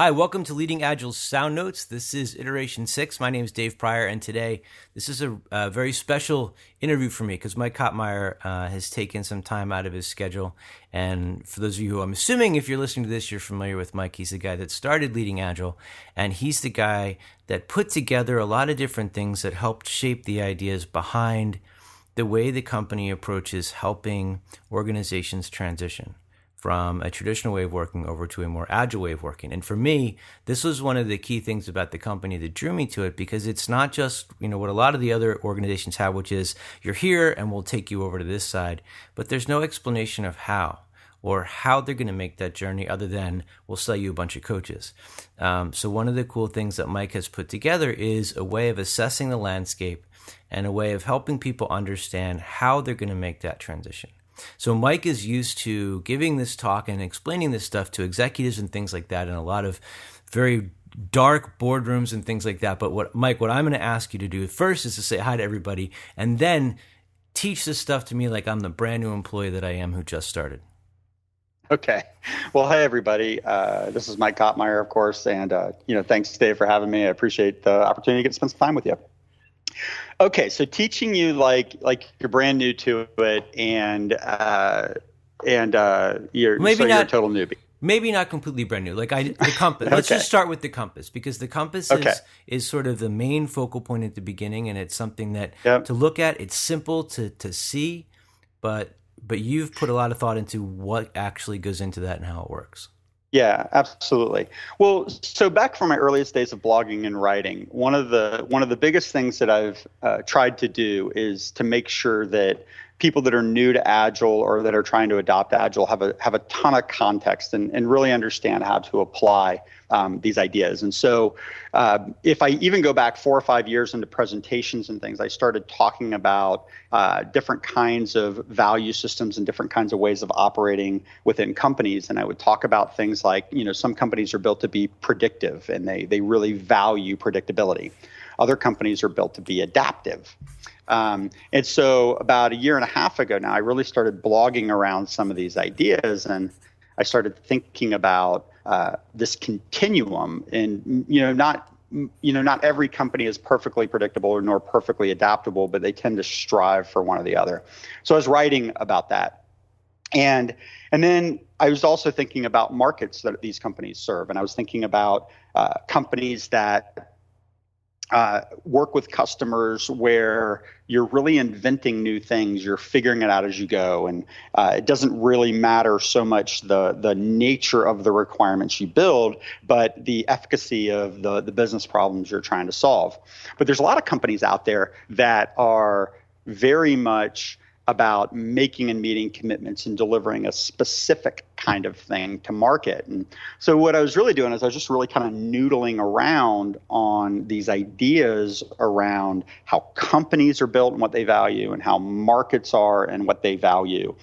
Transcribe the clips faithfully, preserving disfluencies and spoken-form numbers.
Hi, welcome to Leading Agile's Sound Notes. This is iteration six. My name is Dave Pryor, and today this is a, a very special interview for me because Mike Kottmeyer uh, has taken some time out of his schedule. And for those of you who I'm assuming, if you're listening to this, you're familiar with Mike. He's the guy that started Leading Agile, and he's the guy that put together a lot of different things that helped shape the ideas behind the way the company approaches helping organizations transition from a traditional way of working over to a more agile way of working. And for me, this was one of the key things about the company that drew me to it, because it's not just, you know, what a lot of the other organizations have, which is you're here and we'll take you over to this side, but there's no explanation of how or how they're going to make that journey other than we'll sell you a bunch of coaches. Um, so one of the cool things that Mike has put together is a way of assessing the landscape and a way of helping people understand how they're going to make that transition. So Mike is used to giving this talk and explaining this stuff to executives and things like that in a lot of very dark boardrooms and things like that. But what Mike, what I'm going to ask you to do first is to say hi to everybody and then teach this stuff to me like I'm the brand new employee that I am who just started. Okay. Well, hey, everybody. Uh, this is Mike Kottmeyer, of course. And, uh, you know, thanks, Dave, for having me. I appreciate the opportunity to get to spend some time with you. Okay, so teaching you like like you're brand new to it, and uh, and uh, you're maybe so not, you're a total newbie. Maybe not completely brand new. Like I, the compass. Okay. Let's just start with the compass, because the compass Okay. is is sort of the main focal point at the beginning, and it's something that Yep. to look at. It's simple to to see, but but you've put a lot of thought into what actually goes into that and how it works. Yeah, absolutely. Well, so back from my earliest days of blogging and writing, one of the one of the biggest things that I've uh, tried to do is to make sure that people that are new to Agile or that are trying to adopt Agile have a have a ton of context and, and really understand how to apply um, these ideas. And so uh, if I even go back four or five years into presentations and things, I started talking about uh, different kinds of value systems and different kinds of ways of operating within companies. And I would talk about things like, you know, some companies are built to be predictive and they they really value predictability. Other companies are built to be adaptive. Um, and so about a year and a half ago now, I really started blogging around some of these ideas, and I started thinking about uh, this continuum. And you know, not you know, not every company is perfectly predictable or nor perfectly adaptable, but they tend to strive for one or the other. So I was writing about that, and and then I was also thinking about markets that these companies serve, and I was thinking about uh, companies that Uh, work with customers where you're really inventing new things, you're figuring it out as you go, and uh, it doesn't really matter so much the the nature of the requirements you build, but the efficacy of the, the business problems you're trying to solve. But there's a lot of companies out there that are very much about making and meeting commitments and delivering a specific kind of thing to market. And so what I was really doing is I was just really kind of noodling around on these ideas around how companies are built and what they value and how markets are and what they value.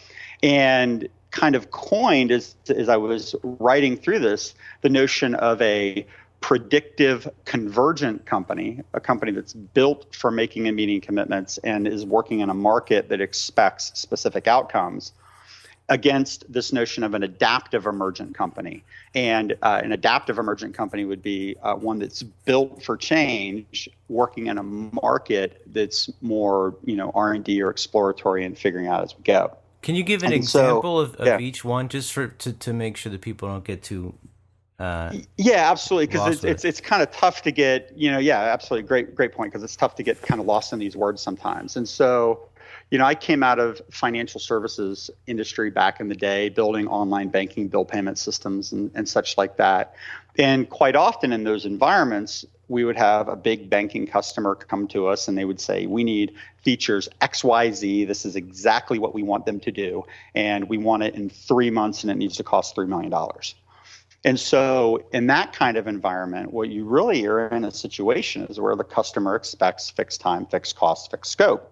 And kind of coined as, as I was writing through this, the notion of a predictive convergent company, a company that's built for making and meeting commitments and is working in a market that expects specific outcomes, against this notion of an adaptive emergent company. And uh, an adaptive emergent company would be uh, one that's built for change, working in a market that's more, you know, R and D or exploratory and figuring out as we go. Can you give an and example so, of, of yeah. each one, just for to, to make sure that people don't get too Uh, yeah, absolutely. Because it's, it. it's it's kind of tough to get, you know, yeah, absolutely. Great, great point. Because it's tough to get kind of lost in these words sometimes. And so, you know, I came out of financial services industry back in the day, building online banking, bill payment systems and, and such like that. And quite often in those environments, we would have a big banking customer come to us and they would say, we need features X, Y, Z. This is exactly what we want them to do. And we want it in three months and it needs to cost three million dollars. And so in that kind of environment, what you really are in a situation is where the customer expects fixed time, fixed cost, fixed scope.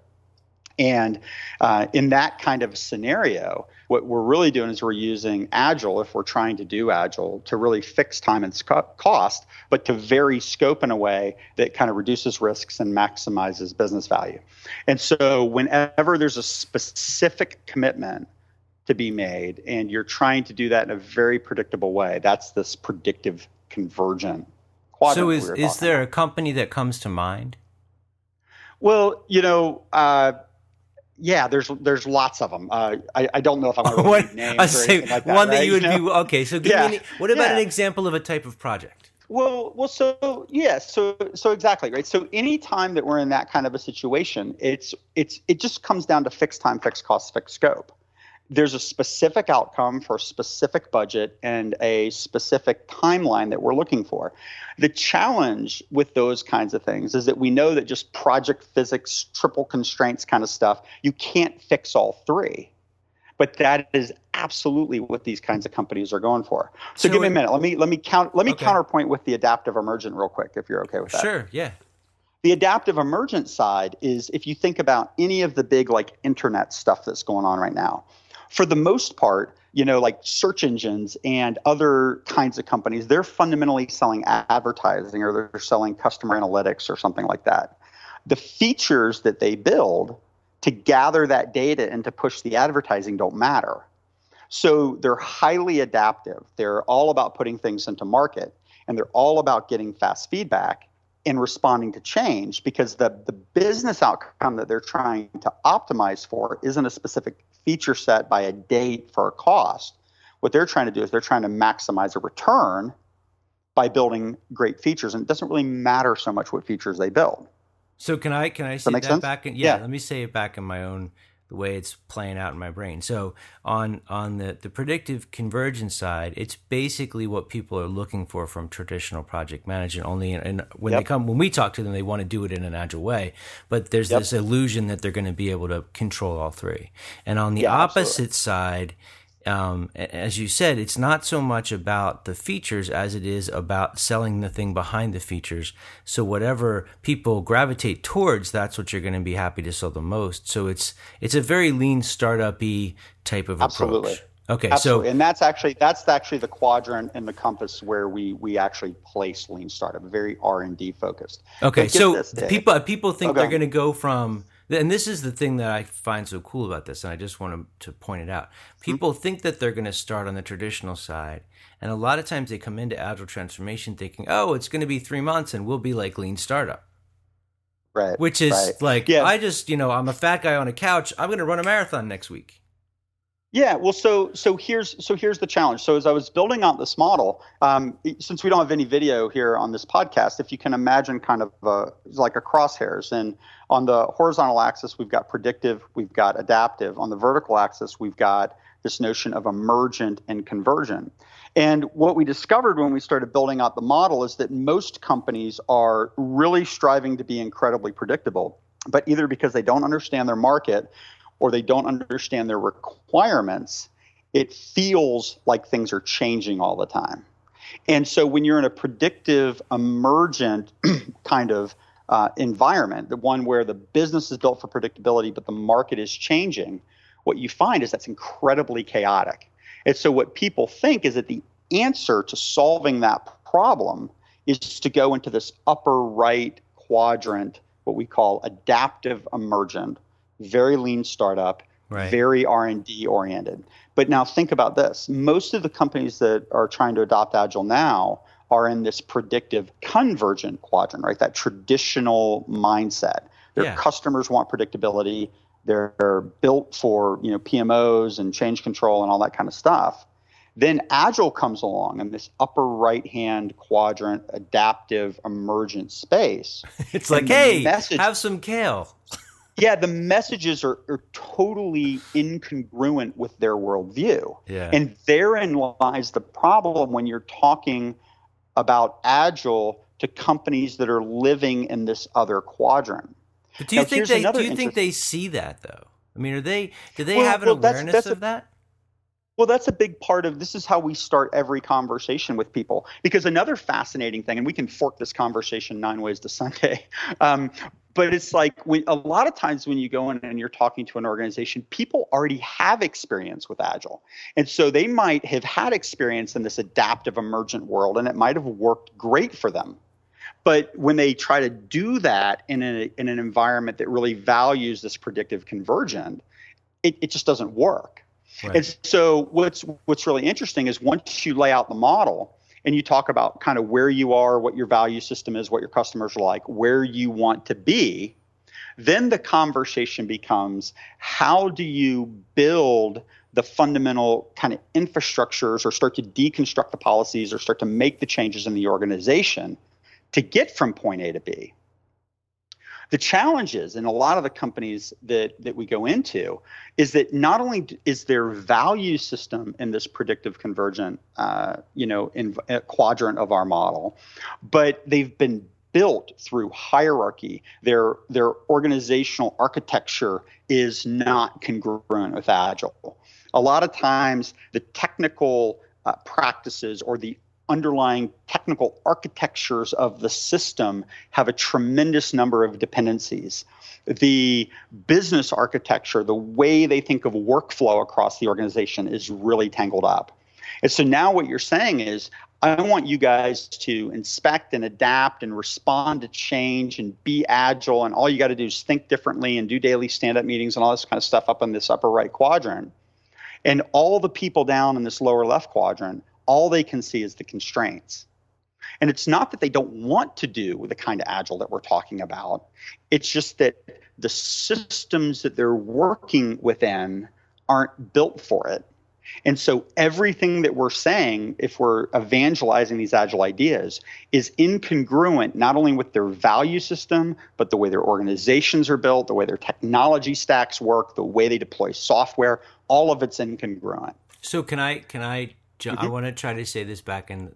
And uh, in that kind of scenario, what we're really doing is we're using Agile, if we're trying to do Agile, to really fix time and sc- cost, but to vary scope in a way that kind of reduces risks and maximizes business value. And so whenever there's a specific commitment to be made, and you're trying to do that in a very predictable way, that's this predictive convergent quadrant. So is, we is there about. a company that comes to mind? Well, you know, uh, yeah, there's there's lots of them. Uh, I, I don't know if I want to what, read names I or say, anything like that. One right? that you would you know? be, okay, so give yeah. me, an, what about yeah. an example of a type of project? Well, well, so yeah, so so exactly, right. So any time that we're in that kind of a situation, it's it's it just comes down to fixed time, fixed cost, fixed scope. There's a specific outcome for a specific budget and a specific timeline that we're looking for. The challenge with those kinds of things is that we know that just project physics, triple constraints kind of stuff, you can't fix all three. But that is absolutely what these kinds of companies are going for. So, so give me a minute. Let me let me count. Let me okay. counterpoint with the adaptive emergent real quick, if you're okay with that. Sure. Yeah. The adaptive emergent side is if you think about any of the big like internet stuff that's going on right now. For the most part, you know, like search engines and other kinds of companies, they're fundamentally selling advertising or they're selling customer analytics or something like that. The features that they build to gather that data and to push the advertising don't matter. So they're highly adaptive. They're all about putting things into market, and they're all about getting fast feedback and responding to change, because the, the business outcome that they're trying to optimize for isn't a specific feature set by a date for a cost. What they're trying to do is they're trying to maximize a return by building great features, and it doesn't really matter so much what features they build. So can I can I say that, that back in yeah, yeah, let me say it back in my own the way it's playing out in my brain. So on on the, the predictive convergence side, it's basically what people are looking for from traditional project management. Only in, in, when yep. they come when we talk to them, they want to do it in an agile way. But there's yep. this illusion that they're going to be able to control all three. And on the yeah, opposite absolutely. side, Um, as you said, it's not so much about the features as it is about selling the thing behind the features. So whatever people gravitate towards, that's what you're going to be happy to sell the most. So it's it's a very lean startup-y type of Absolutely. approach. Okay, Absolutely. so and that's actually that's actually the quadrant in the compass where we we actually place lean startup, very R and D focused. Okay, so this, people people think okay. they're going to go from. And this is the thing that I find so cool about this, and I just want to, to point it out. People mm-hmm. think that they're going to start on the traditional side, and a lot of times they come into Agile transformation thinking, oh, it's going to be three months and we'll be like lean startup. Right. Which is right. like, yeah. I just, you know, I'm a fat guy on a couch. I'm going to run a marathon next week. Yeah, well, so so here's so here's the challenge. So as I was building out this model, um, since we don't have any video here on this podcast, if you can imagine kind of uh, like a crosshairs, and on the horizontal axis we've got predictive, we've got adaptive. On the vertical axis we've got this notion of emergent and convergent. And what we discovered when we started building out the model is that most companies are really striving to be incredibly predictable, but either because they don't understand their market or they don't understand their requirements, it feels like things are changing all the time. And so when you're in a predictive, emergent kind of uh, environment, the one where the business is built for predictability, but the market is changing, what you find is that's incredibly chaotic. And so what people think is that the answer to solving that problem is to go into this upper right quadrant, what we call adaptive emergent, very lean startup, right. very R and D oriented. But now think about this. Most of the companies that are trying to adopt Agile now are in this predictive convergent quadrant, right? That traditional mindset. Their yeah. customers want predictability. They're built for, you know, P M Os and change control and all that kind of stuff. Then Agile comes along in this upper right-hand quadrant, adaptive emergent space. It's like, hey, message- have some kale. Yeah, the messages are, are totally incongruent with their worldview. Yeah. And therein lies the problem when you're talking about Agile to companies that are living in this other quadrant. But do you now, think they do you think they see that though? I mean, are they do they well, have an well, awareness that's, that's of a, that? Well, that's a big part of this is how we start every conversation with people. Because another fascinating thing, and we can fork this conversation nine ways to Sunday, um, but it's like when, a lot of times when you go in and you're talking to an organization, people already have experience with Agile. And so they might have had experience in this adaptive emergent world, and it might have worked great for them. But when they try to do that in, a, in an environment that really values this predictive convergent, it, it just doesn't work. Right. And so what's what's really interesting is once you lay out the model and you talk about kind of where you are, what your value system is, what your customers are like, where you want to be, then the conversation becomes, how do you build the fundamental kind of infrastructures or start to deconstruct the policies or start to make the changes in the organization to get from point A to B? The challenge is, in a lot of the companies that, that we go into, is that not only is their value system in this predictive convergent, uh, you know, in, uh, quadrant of our model, but they've been built through hierarchy. Their their organizational architecture is not congruent with Agile. A lot of times, the technical uh, practices or the underlying technical architectures of the system have a tremendous number of dependencies. The business architecture, the way they think of workflow across the organization, is really tangled up. And so now what you're saying is, I want you guys to inspect and adapt and respond to change and be agile, and all you got to do is think differently and do daily stand-up meetings and all this kind of stuff up in this upper right quadrant. And all the people down in this lower left quadrant, all they can see is the constraints. And it's not that they don't want to do the kind of agile that we're talking about. It's just that the systems that they're working within aren't built for it. And so everything that we're saying, if we're evangelizing these agile ideas, is incongruent not only with their value system, but the way their organizations are built, the way their technology stacks work, the way they deploy software. All of it's incongruent. So can I can I mm-hmm. I want to try to say this back and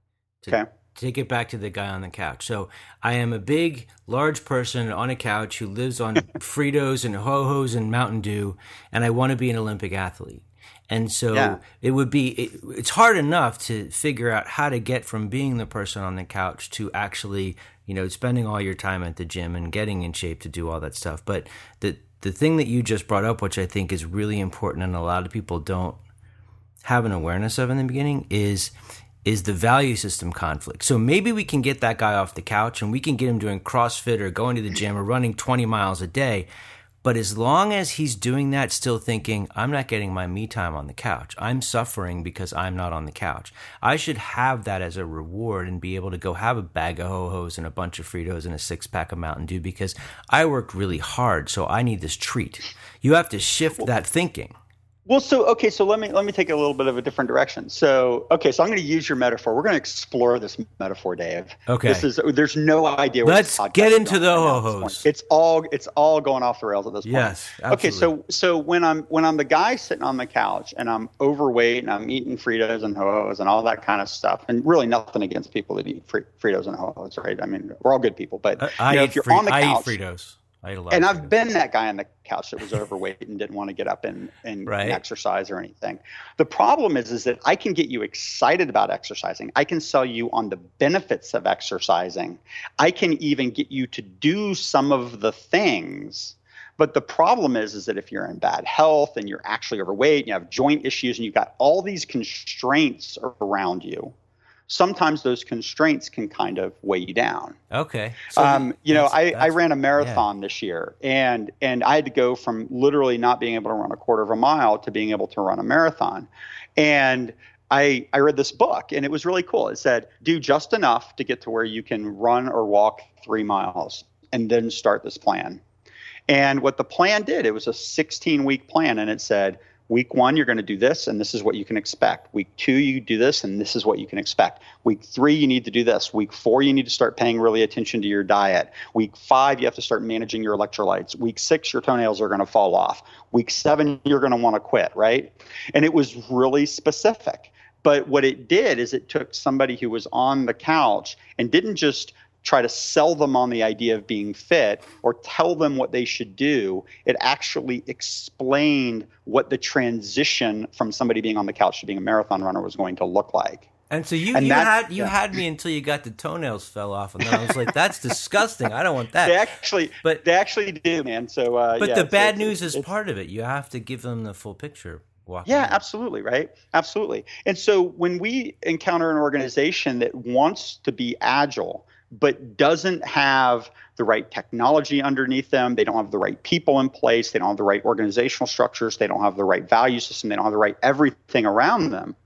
to okay. take it back to the guy on the couch. So I am a big, large person on a couch who lives on Fritos and Ho-Hos and Mountain Dew, and I want to be an Olympic athlete. And so yeah. it would be, it, it's hard enough to figure out how to get from being the person on the couch to actually, you know, spending all your time at the gym and getting in shape to do all that stuff. But the, the thing that you just brought up, which I think is really important and a lot of people don't have an awareness of in the beginning, is is the value system conflict. So maybe we can get that guy off the couch and we can get him doing CrossFit or going to the gym or running twenty miles a day. But as long as he's doing that, still thinking, I'm not getting my me time on the couch. I'm suffering because I'm not on the couch. I should have that as a reward and be able to go have a bag of Ho-Hos and a bunch of Fritos and a six pack of Mountain Dew because I worked really hard, so I need this treat. You have to shift that thinking. Well, so okay, so let me let me take a little bit of a different direction. So, okay, so I'm going to use your metaphor. We're going to explore this metaphor, Dave. Okay. This is there's no idea. Where Let's get into the Ho-Hos. It's all it's all going off the rails at this point. Yes, absolutely. Okay, so so when I'm when I'm the guy sitting on the couch and I'm overweight and I'm eating Fritos and Ho-Hos and all that kind of stuff, and really nothing against people that eat Fritos and Ho-Hos, right? I mean, we're all good people, but uh, I you know, eat if you're free, on the couch, I eat Fritos. And I've been that guy on the couch that was overweight and didn't want to get up and, and, right. and exercise or anything. The problem is, is that I can get you excited about exercising. I can sell you on the benefits of exercising. I can even get you to do some of the things. But the problem is, is that if you're in bad health and you're actually overweight and you have joint issues and you've got all these constraints around you, sometimes those constraints can kind of weigh you down. Okay. So um, you know, I, I ran a marathon yeah. this year, and and I had to go from literally not being able to run a quarter of a mile to being able to run a marathon. And I I read this book, and it was really cool. It said, do just enough to get to where you can run or walk three miles, and then start this plan. And what the plan did, it was a sixteen-week plan, and it said, week one, you're going to do this, and this is what you can expect. Week two, you do this, and this is what you can expect. Week three, you need to do this. Week four, you need to start paying really attention to your diet. Week five, you have to start managing your electrolytes. Week six, your toenails are going to fall off. Week seven, you're going to want to quit, right? And it was really specific. But what it did is it took somebody who was on the couch and didn't just try to sell them on the idea of being fit or tell them what they should do. It actually explained what the transition from somebody being on the couch to being a marathon runner was going to look like. And so you, and you had you yeah. had me until you got the toenails fell off, and then I was like, "That's disgusting. I don't want that." They actually, but they actually do, man. So, uh, but yeah, the it's, bad it's, news it's, is it's, part of it. You have to give them the full picture. Yeah, out. absolutely, right? Absolutely. And so when we encounter an organization that wants to be agile but doesn't have the right technology underneath them, they don't have the right people in place, they don't have the right organizational structures, they don't have the right value system, they don't have the right everything around them,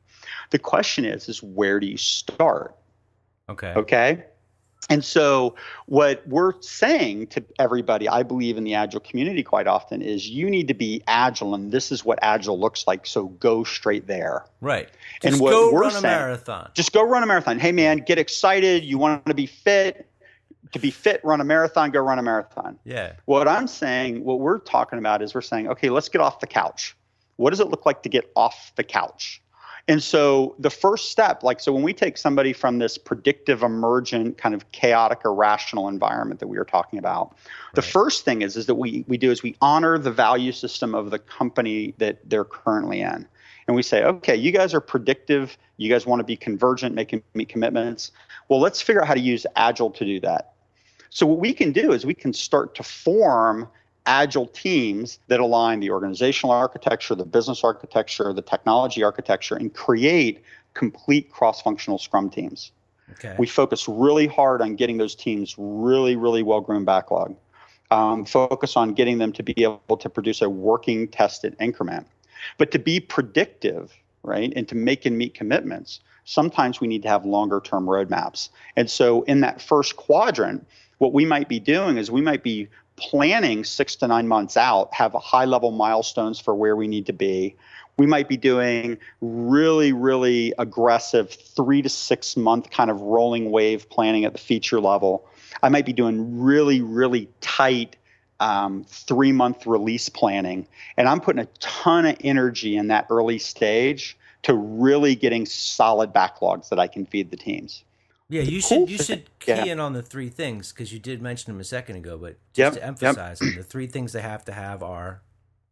The question is, is where do you start? Okay. Okay. And so what we're saying to everybody, I believe in the Agile community quite often, is you need to be Agile, and this is what Agile looks like. So go straight there. Right. Just and what go we're run a saying, marathon. Just go run a marathon. Hey, man, get excited. You want to be fit. To be fit, run a marathon, go run a marathon. Yeah. What I'm saying, what we're talking about is we're saying, okay, let's get off the couch. What does it look like to get off the couch? And so the first step, like, so when we take somebody from this predictive, emergent, kind of chaotic, irrational environment that we were talking about, right. The first thing is, is that we, we do is we honor the value system of the company that they're currently in. And we say, okay, you guys are predictive. You guys want to be convergent, making meet commitments. Well, let's figure out how to use Agile to do that. So what we can do is we can start to form Agile teams that align the organizational architecture, the business architecture, the technology architecture, and create complete cross-functional Scrum teams. Okay. We focus really hard on getting those teams really, really well-groomed backlog. Um, focus on getting them to be able to produce a working tested increment. But to be predictive, right, and to make and meet commitments, sometimes we need to have longer-term roadmaps. And so in that first quadrant, what we might be doing is we might be planning six to nine months out, have high-level milestones for where we need to be. We might be doing really, really aggressive three to six month kind of rolling wave planning at the feature level. I might be doing really, really tight um, three-month release planning. And I'm putting a ton of energy in that early stage to really getting solid backlogs that I can feed the teams. Yeah, you cool should you should key yeah. in on the three things, because you did mention them a second ago, but just yep, to emphasize yep. them, the three things they have to have are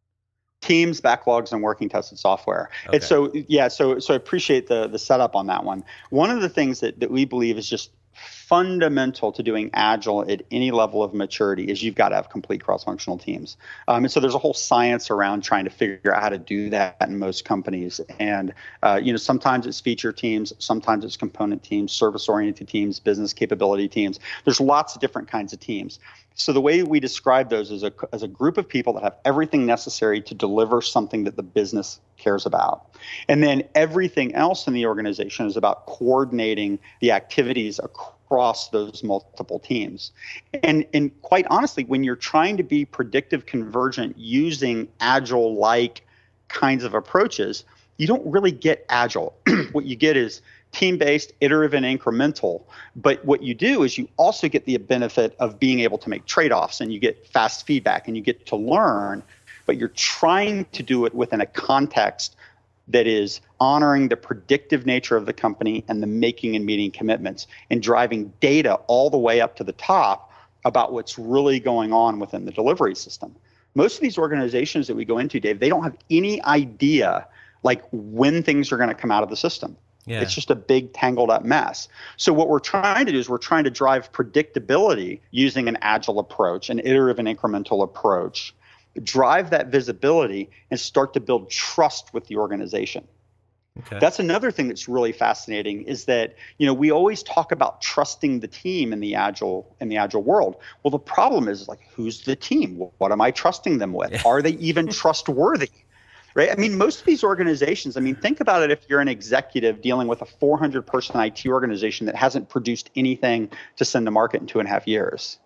teams, backlogs, and working tested software. Okay. And so, yeah, so so I appreciate the the setup on that one. One of the things that, that we believe is just fundamental to doing Agile at any level of maturity is you've got to have complete cross-functional teams. Um, and so there's a whole science around trying to figure out how to do that in most companies. And, uh, you know, sometimes it's feature teams, sometimes it's component teams, service-oriented teams, business capability teams. There's lots of different kinds of teams. So the way we describe those is a, as a group of people that have everything necessary to deliver something that the business cares about. And then everything else in the organization is about coordinating the activities across those multiple teams. And, and quite honestly, when you're trying to be predictive convergent using Agile-like kinds of approaches, you don't really get Agile. What you get is team-based, iterative, and incremental. But what you do is you also get the benefit of being able to make trade-offs, and you get fast feedback, and you get to learn, but you're trying to do it within a context that is honoring the predictive nature of the company and the making and meeting commitments and driving data all the way up to the top about what's really going on within the delivery system. Most of these organizations that we go into, Dave, they don't have any idea like when things are going to come out of the system. Yeah. It's just a big tangled up mess. So what we're trying to do is we're trying to drive predictability using an Agile approach, an iterative and incremental approach, drive that visibility and start to build trust with the organization. Okay. That's another thing that's really fascinating is that, you know, we always talk about trusting the team in the agile in the agile world. Well, the problem is like, who's the team? What am I trusting them with? Yeah. Are they even trustworthy? Right? I mean, most of these organizations, I mean, think about it if you're an executive dealing with a four hundred person I T organization that hasn't produced anything to send to market in two and a half years.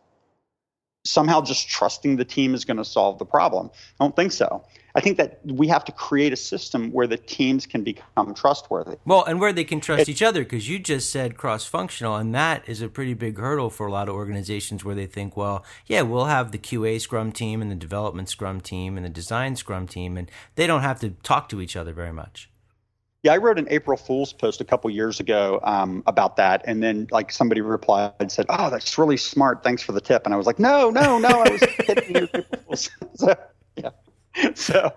Somehow just trusting the team is going to solve the problem. I don't think so. I think that we have to create a system where the teams can become trustworthy. Well, and where they can trust it, each other, because you just said cross-functional, and that is a pretty big hurdle for a lot of organizations where they think, well, yeah, we'll have the Q A Scrum team and the development Scrum team and the design Scrum team, and they don't have to talk to each other very much. Yeah, I wrote an April Fool's post a couple years ago um, about that, and then like somebody replied and said, "Oh, that's really smart. Thanks for the tip." And I was like, "No, no, no, I was kidding you." So, yeah, so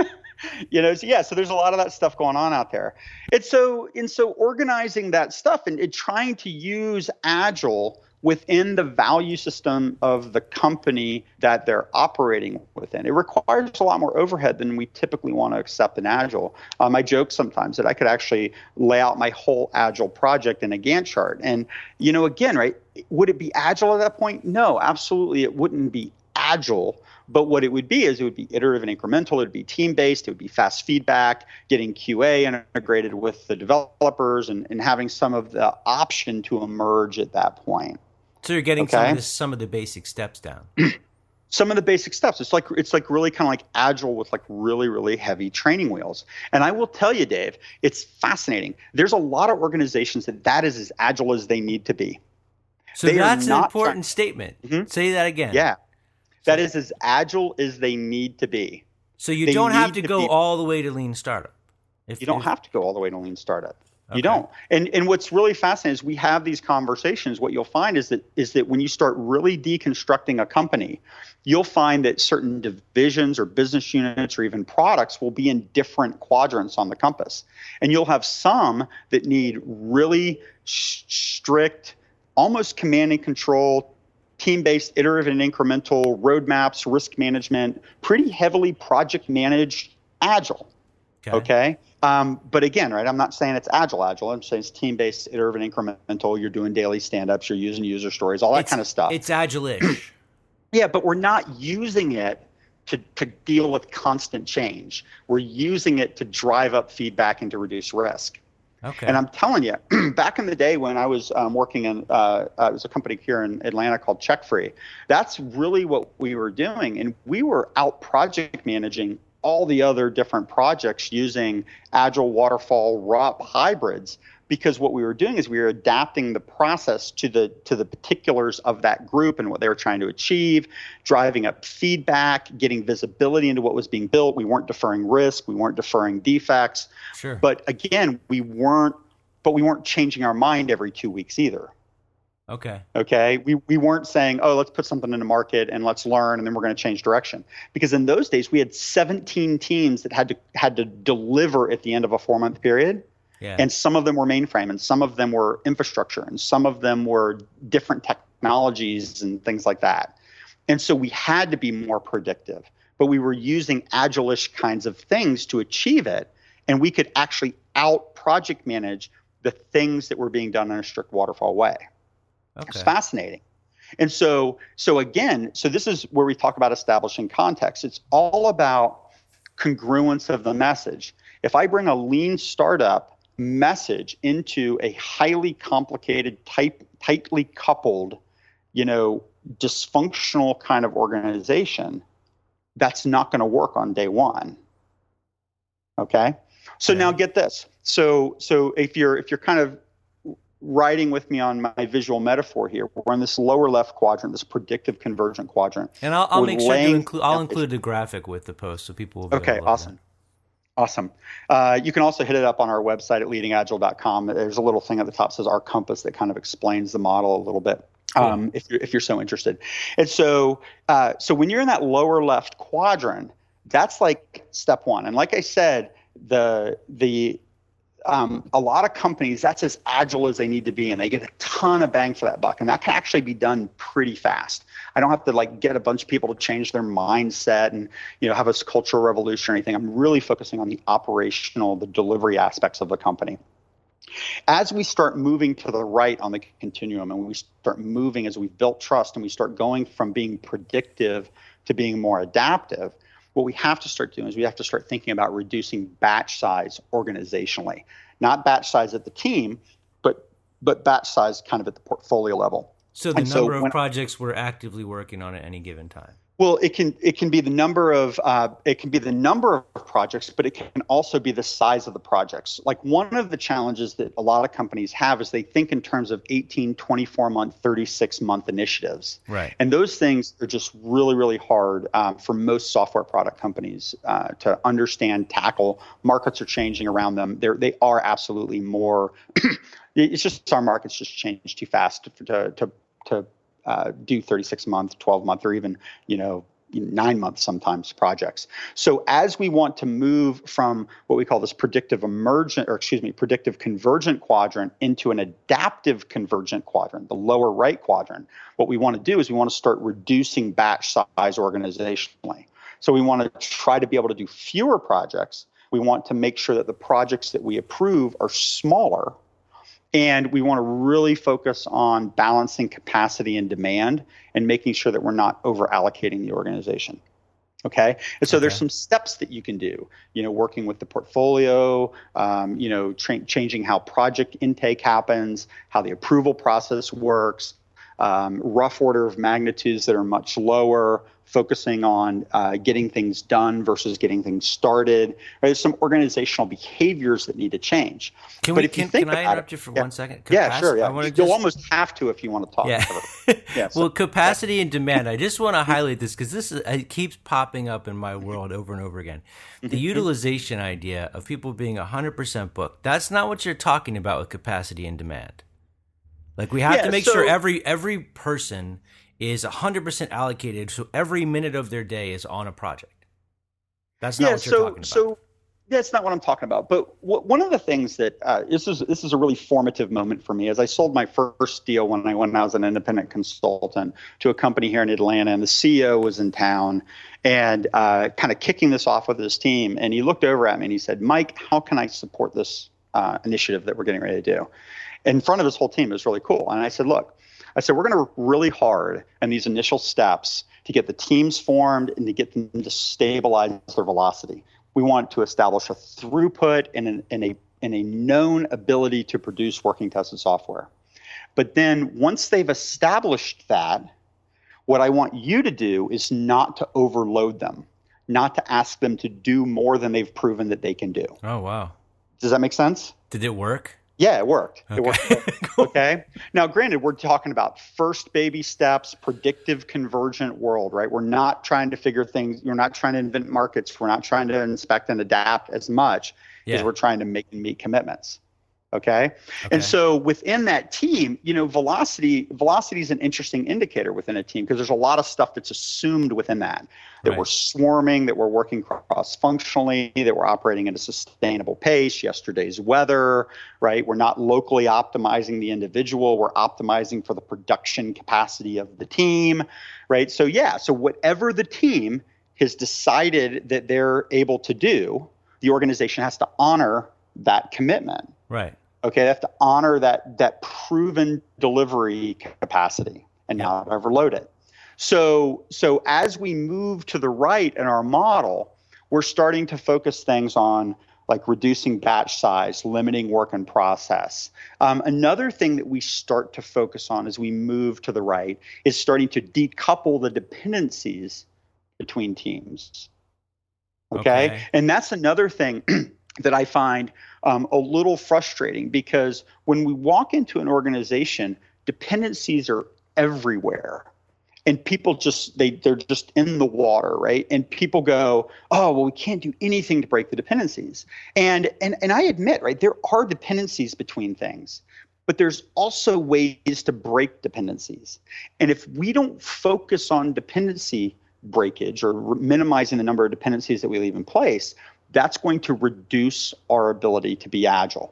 you know, so yeah, so there's a lot of that stuff going on out there. It's so and so organizing that stuff and, and trying to use Agile within the value system of the company that they're operating within. It requires a lot more overhead than we typically want to accept in Agile. Um, I joke sometimes that I could actually lay out my whole Agile project in a Gantt chart. And, you know, again, right, would it be Agile at that point? No, absolutely it wouldn't be Agile. But what it would be is it would be iterative and incremental. It would be team-based. It would be fast feedback, getting Q A integrated with the developers, and, and having some of the option to emerge at that point. So you're getting okay? some of, this, some of the basic steps down. Some of the basic steps. It's like it's like really kind of like agile with like really, really heavy training wheels. And I will tell you, Dave, it's fascinating. There's a lot of organizations that that is as agile as they need to be. So they that's an important trying- statement. Mm-hmm. Say that again. Yeah. That is as agile as they need to be. So you they don't have to, to go be, all the way to lean startup. If, you don't if, have to go all the way to lean startup. Okay. You don't. And and what's really fascinating is we have these conversations. What you'll find is that is that when you start really deconstructing a company, you'll find that certain divisions or business units or even products will be in different quadrants on the compass. And you'll have some that need really sh- strict, almost command and control, team-based, iterative and incremental roadmaps, risk management, pretty heavily project managed, agile. Okay. okay? Um, but again, right, I'm not saying it's agile, agile. I'm saying it's team-based, iterative and incremental. You're doing daily stand-ups. You're using user stories, all that it's, kind of stuff. It's agile-ish. Yeah, but we're not using it to, to deal with constant change. We're using it to drive up feedback and to reduce risk. Okay. And I'm telling you, back in the day when I was um, working in, uh, uh, it was a company here in Atlanta called CheckFree. That's really what we were doing. And we were out project managing all the other different projects using Agile, Waterfall, R U P hybrids, because what we were doing is we were adapting the process to the to the particulars of that group and what they were trying to achieve, driving up feedback, getting visibility into what was being built. We weren't deferring risk, we weren't deferring defects. Sure. But again, we weren't but we weren't changing our mind every two weeks either. Okay. Okay. We we weren't saying, oh, let's put something in the market and let's learn and then we're going to change direction. Because in those days we had seventeen teams that had to had to deliver at the end of a four month period. Yeah. And some of them were mainframe and some of them were infrastructure and some of them were different technologies and things like that. And so we had to be more predictive, but we were using agile-ish kinds of things to achieve it. And we could actually out project manage the things that were being done in a strict waterfall way. Okay. It's fascinating. And so, so again, so this is where we talk about establishing context. It's all about congruence of the message. If I bring a lean startup message into a highly complicated, type, tightly coupled, you know, dysfunctional kind of organization, that's not going to work on day one. Okay? So yeah. Now get this. So, so if you're if you're kind of riding with me on my visual metaphor here, we're in this lower left quadrant, this predictive convergent quadrant. And I'll, I'll make sure to include I'll yeah, include the graphic with the post so people will be okay, able to look awesome. at it. Awesome. Uh, you can also hit it up on our website at leading agile dot com. There's a little thing at the top that says our compass that kind of explains the model a little bit. Cool. Um, if you're if you're so interested. And so uh, so when you're in that lower left quadrant, that's like step one. And like I said, the the um, a lot of companies, that's as agile as they need to be, and they get a ton of bang for that buck. And that can actually be done pretty fast. I don't have to like get a bunch of people to change their mindset and, you know, have a cultural revolution or anything. I'm really focusing on the operational, the delivery aspects of the company. As we start moving to the right on the continuum, and we start moving as we've built trust and we start going from being predictive to being more adaptive, what we have to start doing is we have to start thinking about reducing batch size organizationally. Not batch size at the team, but but batch size kind of at the portfolio level. So the and number so of projects we're actively working on at any given time. Well, it can it can be the number of uh, it can be the number of projects, but it can also be the size of the projects. Like one of the challenges that a lot of companies have is they think in terms of eighteen, twenty-four month, thirty-six month initiatives. Right. And those things are just really, really hard um, for most software product companies uh, to understand, tackle. Markets are changing around them. They're, they are absolutely more. It's just our markets just change too fast to to to. to Uh, do thirty-six month, twelve month, or even, you know, nine month sometimes projects. So as we want to move from what we call this predictive emergent, or excuse me, predictive convergent quadrant into an adaptive convergent quadrant, the lower right quadrant, what we want to do is we want to start reducing batch size organizationally. So we want to try to be able to do fewer projects. We want to make sure that the projects that we approve are smaller. And we want to really focus on balancing capacity and demand and making sure that we're not over allocating the organization. Okay. And so Okay. there's some steps that you can do, you know, working with the portfolio, um, you know, tra- changing how project intake happens, how the approval process works, um, rough order of magnitudes that are much lower, focusing on uh, getting things done versus getting things started. Right? There's some organizational behaviors that need to change. Can but we? if you Can, think can I about interrupt it, you for yeah. one second? Yeah, Capac- sure. Yeah, I want to you'll just almost have to if you want to talk. yeah. yeah so, well, capacity and demand. I just want to highlight this because this is, it keeps popping up in my world over and over again. The utilization idea of people being one hundred percent booked. That's not what you're talking about with capacity and demand. Like we have Yeah, to make so- sure every every person is one hundred percent allocated, so every minute of their day is on a project. That's not yeah, what you're so, talking about. So that's not what I'm talking about. But w- one of the things that uh, this is this is a really formative moment for me, as I sold my first deal when I when I was an independent consultant to a company here in Atlanta, and the C E O was in town, and uh, kind of kicking this off with his team, and he looked over at me and he said, "Mike, how can I support this uh, initiative that we're getting ready to do?" In front of his whole team. It was really cool, and I said, "Look." I said, we're going to work really hard in these initial steps to get the teams formed and to get them to stabilize their velocity. We want to establish a throughput and, an, and, a, and a known ability to produce working tested software. But then once they've established that, what I want you to do is not to overload them, not to ask them to do more than they've proven that they can do. Oh, wow. Does that make sense? Did it work? Yeah, it worked. Okay. It worked. Okay. Now, granted, we're talking about first baby steps, predictive convergent world, right? We're not trying to figure things. We're not trying to invent markets. We're not trying to inspect and adapt as much Yeah. as we're trying to make and meet commitments. Okay? Okay. And so within that team, you know, velocity, velocity is an interesting indicator within a team because there's a lot of stuff that's assumed within that, that Right. we're swarming, that we're working cross-functionally, that we're operating at a sustainable pace, yesterday's weather, right? We're not locally optimizing the individual, we're optimizing for the production capacity of the team, right? So yeah, so whatever the team has decided that they're able to do, the organization has to honor that commitment. Right. Okay, they have to honor that that proven delivery capacity and Yep. not overload it. So so as we move to the right in our model, we're starting to focus things on like reducing batch size, limiting work in process. Um, another thing that we start to focus on as we move to the right is starting to decouple the dependencies between teams. Okay, Okay. and that's another thing that I find um, a little frustrating because when we walk into an organization, dependencies are everywhere. And people just, they, they're just in the water, right? And people go, oh, well, we can't do anything to break the dependencies. And, and, and I admit, right, there are dependencies between things, but there's also ways to break dependencies. And if we don't focus on dependency breakage or re- minimizing the number of dependencies that we leave in place, that's going to reduce our ability to be agile.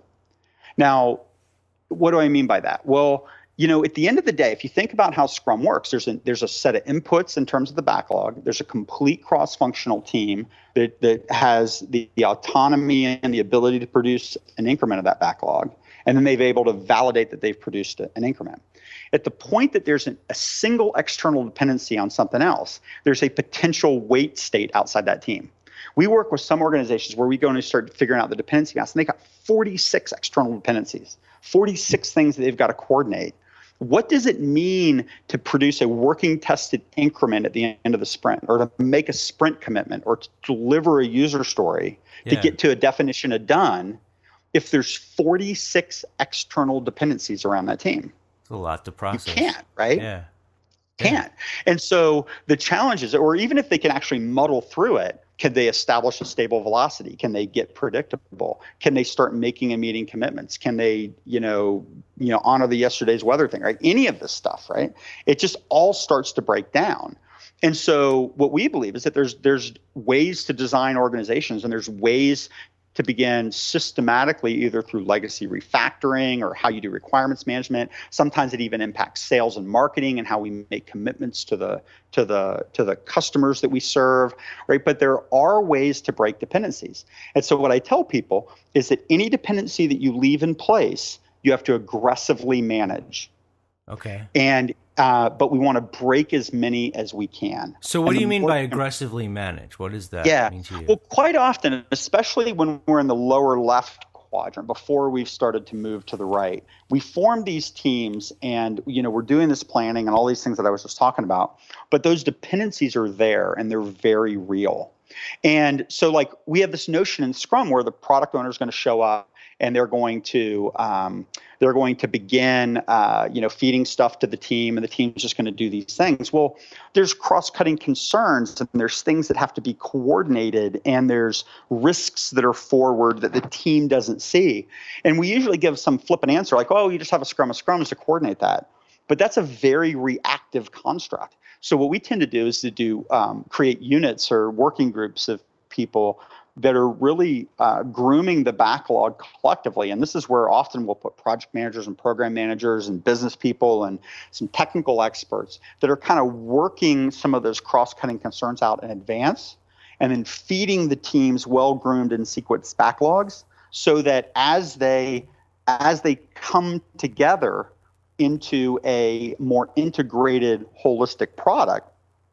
Now, what do I mean by that? Well, you know, at the end of the day, if you think about how Scrum works, there's a, there's a set of inputs in terms of the backlog. There's a complete cross-functional team that, that has the, the autonomy and the ability to produce an increment of that backlog. And then they've able to validate that they've produced a, an increment. At the point that there's an, a single external dependency on something else, there's a potential wait state outside that team. We work with some organizations where we go and start figuring out the dependency maps, and they got forty-six external dependencies, forty-six things that they've got to coordinate. What does it mean to produce a working tested increment at the end of the sprint, or to make a sprint commitment, or to deliver a user story to Yeah. get to a definition of done if there's forty-six external dependencies around that team? It's a lot to process. You can't, right? Yeah. Can't. And so the challenge is, or even if they can actually muddle through it, can they establish a stable velocity? Can they get predictable? Can they start making and meeting commitments? Can they, you know, you know, honor the yesterday's weather thing, right? Any of this stuff, right? It just all starts to break down. And so what we believe is that there's there's ways to design organizations, and there's ways to begin systematically, either through legacy refactoring or how you do requirements management. Sometimes it even impacts sales and marketing and how we make commitments to the to the to the customers that we serve, right? But there are ways to break dependencies. And so what I tell people is that any dependency that you leave in place, you have to aggressively manage. Okay. And uh, but we want to break as many as we can. So what and do you mean more, by aggressively manage? What does that yeah, mean to you? Well, quite often, especially when we're in the lower left quadrant, before we've started to move to the right, we form these teams, and you know we're doing this planning and all these things that I was just talking about. But those dependencies are there, and they're very real. And so, like, we have this notion in Scrum where the product owner is going to show up, and they're going to um, they're going to begin, uh, you know, feeding stuff to the team, and the team's just going to do these things. Well, there's cross-cutting concerns, and there's things that have to be coordinated, and there's risks that are forward that the team doesn't see. And we usually give some flippant answer like, "Oh, you just have a Scrum of Scrums to coordinate that," but that's a very reactive construct. So what we tend to do is to do um, create units or working groups of people that are really uh, grooming the backlog collectively. And this is where often we'll put project managers and program managers and business people and some technical experts that are kind of working some of those cross-cutting concerns out in advance, and then feeding the teams well-groomed and sequenced backlogs so that as they as they come together into a more integrated, holistic product,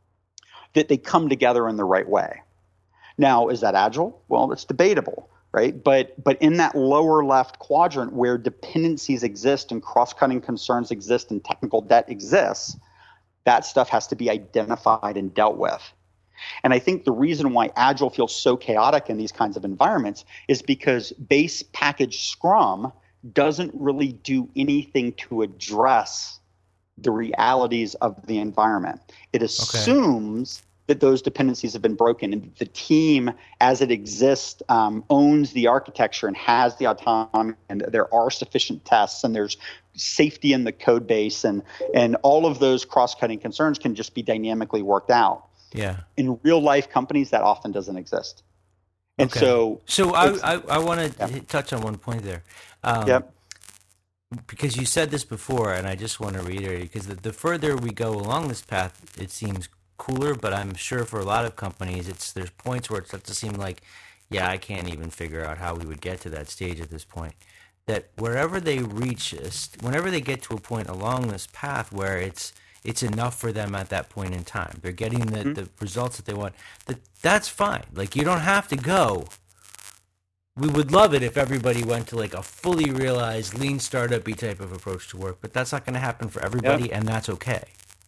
that they come together in the right way. Now, is that agile? Well, it's debatable, right? But but in that lower left quadrant where dependencies exist and cross-cutting concerns exist and technical debt exists, that stuff has to be identified and dealt with. And I think the reason why agile feels so chaotic in these kinds of environments is because base package Scrum doesn't really do anything to address the realities of the environment. It assumes okay. that those dependencies have been broken, and the team, as it exists, um, owns the architecture and has the autonomy, and there are sufficient tests, and there's safety in the code base, and and all of those cross-cutting concerns can just be dynamically worked out. Yeah. In real life companies, that often doesn't exist. And okay. so, so I I, I want to yeah. touch on one point there. Um, yep. Because you said this before, and I just want to reiterate, because the, the further we go along this path, it seems cooler, but I'm sure for a lot of companies, it's there's points where it starts to seem like, yeah, I can't even figure out how we would get to that stage at this point. That wherever they reach, whenever they get to a point along this path where it's it's enough for them at that point in time, they're getting the, mm-hmm. the results that they want, that that's fine. Like, you don't have to go. We would love it if everybody went to like a fully realized lean startup-y type of approach to work, but that's not going to happen for everybody, yep. and that's okay.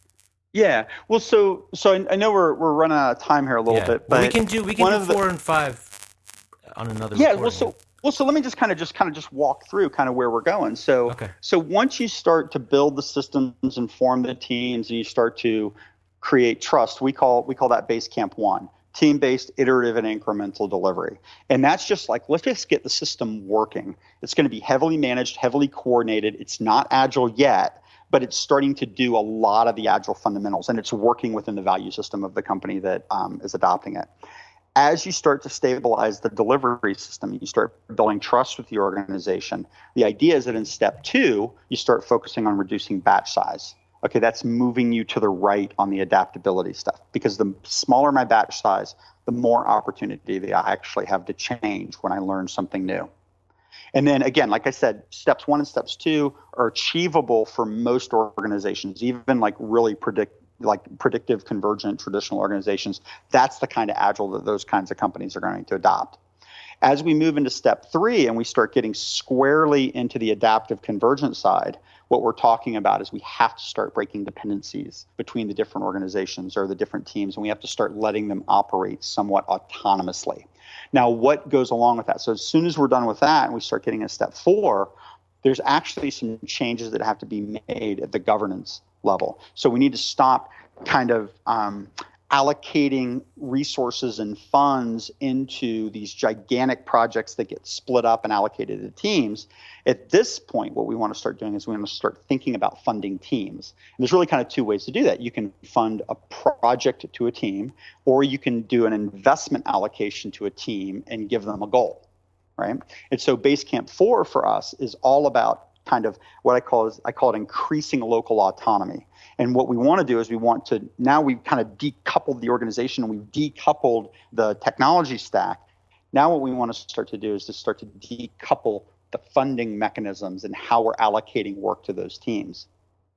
Yeah. Well, so so I, I know we're we're running out of time here a little yeah. bit, but well, we can do we can do four the, and five on another. Yeah. Well, so well, so let me just kind of just kind of just walk through kind of where we're going. So okay. so once you start to build the systems and form the teams, and you start to create trust, we call we call that Basecamp One. Team-based, iterative, and incremental delivery. And that's just like, let's just get the system working. It's going to be heavily managed, heavily coordinated. It's not agile yet, but it's starting to do a lot of the agile fundamentals, and it's working within the value system of the company that um, is adopting it. As you start to stabilize the delivery system, you start building trust with the organization. The idea is that in step two, you start focusing on reducing batch size. Okay, that's moving you to the right on the adaptability stuff, because the smaller my batch size, the more opportunity that I actually have to change when I learn something new. And then again, like I said, steps one and steps two are achievable for most organizations, even like really predict like predictive convergent traditional organizations. That's the kind of agile that those kinds of companies are going to adopt. As we move into step three and we start getting squarely into the adaptive convergent side, what we're talking about is we have to start breaking dependencies between the different organizations or the different teams, and we have to start letting them operate somewhat autonomously. Now, what goes along with that? So as soon as we're done with that and we start getting to step four, there's actually some changes that have to be made at the governance level. So we need to stop kind of um, allocating resources and funds into these gigantic projects that get split up and allocated to teams. At this point, what we want to start doing is we want to start thinking about funding teams. And there's really kind of two ways to do that. You can fund a project to a team, or you can do an investment allocation to a team and give them a goal, right? And so Basecamp four for us is all about kind of what I call is I call it increasing local autonomy. And what we want to do is we want to, now we've kind of decoupled the organization, we've decoupled the technology stack. Now what we want to start to do is to start to decouple the funding mechanisms and how we're allocating work to those teams.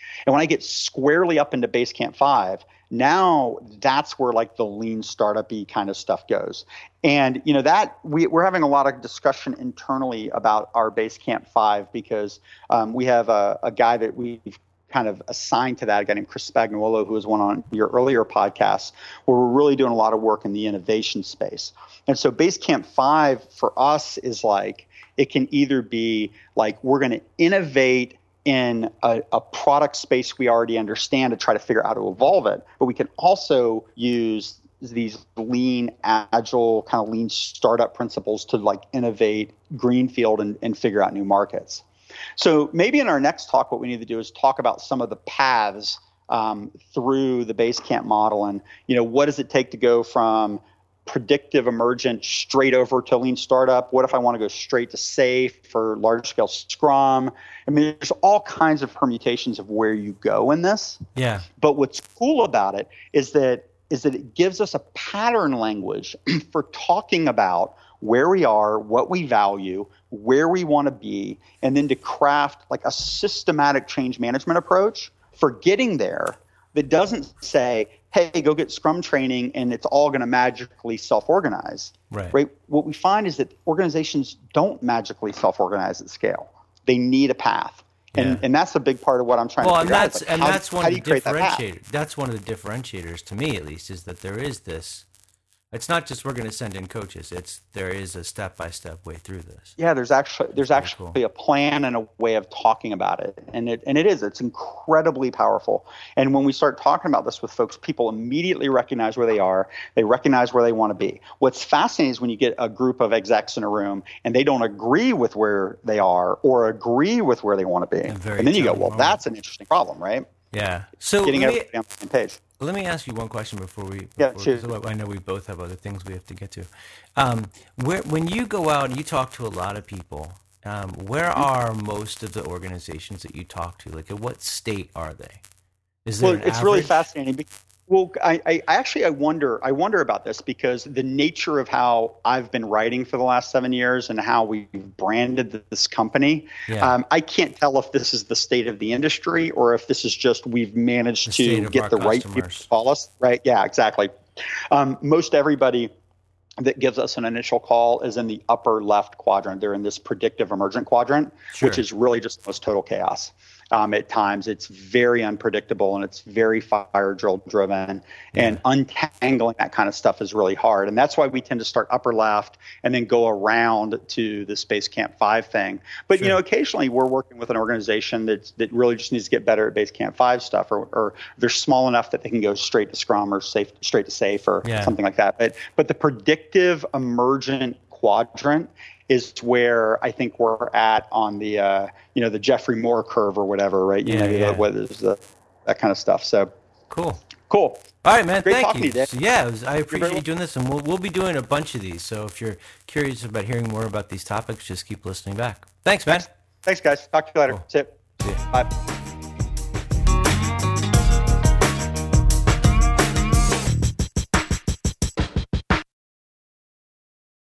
And when I get squarely up into Basecamp five, now that's where like the lean startup-y kind of stuff goes. And, you know, that we, we're having a lot of discussion internally about our Basecamp five because um, we have a, a guy that we've kind of assigned to that, a guy named Chris Spagnuolo, who was one on your earlier podcast, where we're really doing a lot of work in the innovation space. And so Basecamp five for us is like, it can either be like we're going to innovate in a, a product space we already understand to try to figure out how to evolve it, but we can also use these lean, agile, kind of lean startup principles to like innovate greenfield and, and figure out new markets. So maybe in our next talk, what we need to do is talk about some of the paths um, through the Basecamp model, and you know, what does it take to go from predictive emergent straight over to lean startup? What if I want to go straight to safe for large scale Scrum? I mean, there's all kinds of permutations of where you go in this. Yeah. But what's cool about it is that is that it gives us a pattern language for talking about where we are, what we value, where we want to be, and then to craft like a systematic change management approach for getting there that doesn't say, hey, go get Scrum training and it's all going to magically self-organize. Right. Right. What we find is that organizations don't magically self-organize at scale. They need a path. And Yeah. and that's a big part of what I'm trying Well, to and figure out. that's Like, and how- that's how one do of you the create that path? differentiators. That's one of the differentiators to me, at least, is that there is this. It's not just we're going to send in coaches. It's there is a step by step way through this. Yeah, there's actually there's Very actually cool. a plan and a way of talking about it, and it and it is it's incredibly powerful. And when we start talking about this with folks, people immediately recognize where they are. They recognize where they want to be. What's fascinating is when you get a group of execs in a room and they don't agree with where they are or agree with where they want to be, A very and then you go, telling well, moment. that's an interesting problem, right? Yeah. So Getting let me, everybody on the same page. let me ask you one question before we. Yeah, Before, sure. so I know we both have other things we have to get to. Um, where when you go out and you talk to a lot of people, um, where Mm-hmm. are most of the organizations that you talk to? Like, at what state are they? Is there Well, an it's really average? fascinating. be- Well, I, I I actually I wonder I wonder about this because the nature of how I've been writing for the last seven years and how we've branded this company, Yeah. um, I can't tell if this is the state of the industry or if this is just we've managed The state to of get our the right people customers. to call us. Right? Yeah, exactly. Um, most everybody that gives us an initial call is in the upper left quadrant. They're in this predictive emergent quadrant, Sure. which is really just the most total chaos. Um, at times, it's very unpredictable and it's very fire drill driven, and untangling that kind of stuff is really hard. And that's why we tend to start upper left and then go around to the Basecamp five thing. But you Sure. know, occasionally we're working with an organization that that really just needs to get better at Basecamp five stuff, or, or they're small enough that they can go straight to Scrum or safe straight to safe or Yeah. something like that. But but the predictive emergent quadrant is where I think we're at on the uh, you know the Jeffrey Moore curve or whatever, right? You Yeah, know, yeah. the, what is the that kind of stuff. So Cool. cool. All right, man. Great Thank talking you. to you, Dave. So, yeah, it was, I appreciate very you doing this, and we'll we'll be doing a bunch of these. So if you're curious about hearing more about these topics, just keep listening back. Thanks, man. Thanks, guys. Talk to you later. Cool. See you. See ya. Bye.